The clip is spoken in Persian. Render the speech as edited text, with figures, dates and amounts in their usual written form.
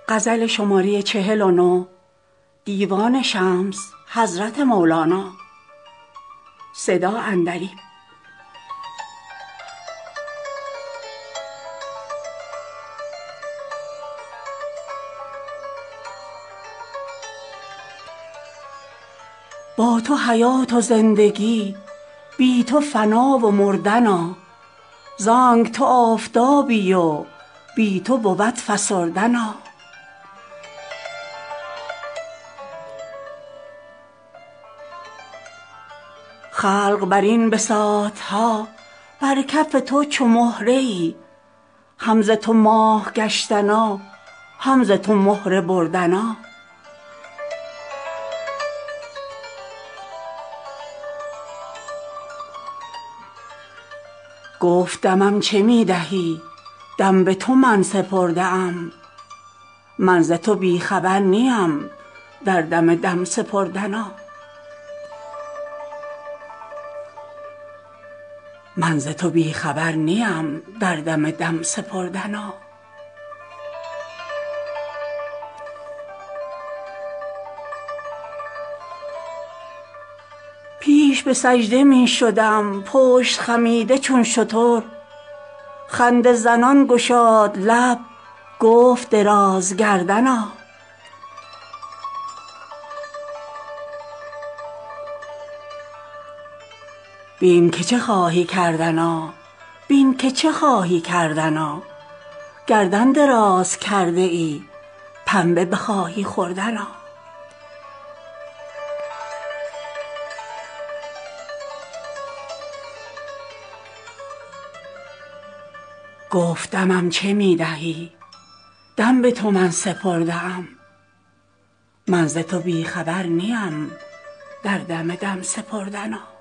غزل شماره 49 دیوان شمس حضرت مولانا صدا اندری. با تو حیات و زندگی، بی تو فنا و مردنا، زانک تو آفتابی و بی تو بود فسردنا. خلق بر این بساط ها بر کف تو چو مهره ای، هم ز تو ماه گشتنا هم ز تو مهره بردنا. گفت دمم چه می دهی؟ دم به تو من سپرده ام، من ز تو بی خبر نیم در دم دم سپردنا. من ز تو بی خبر نیم در دم دم سپردنا. پیش به سجده می شدم پشت خمیده چون شتر، خنده زنان گشاد لب گفت دراز گردنا. بین که چه خواهی کردنا، بین که چه خواهی کردنا، گردن دراز کرده ای پنبه بخواهی خوردنا. گفت دمم چه می دهی؟ دم به تو من سپرده ام، من ز تو بی خبر نیم در دم دم سپردنا.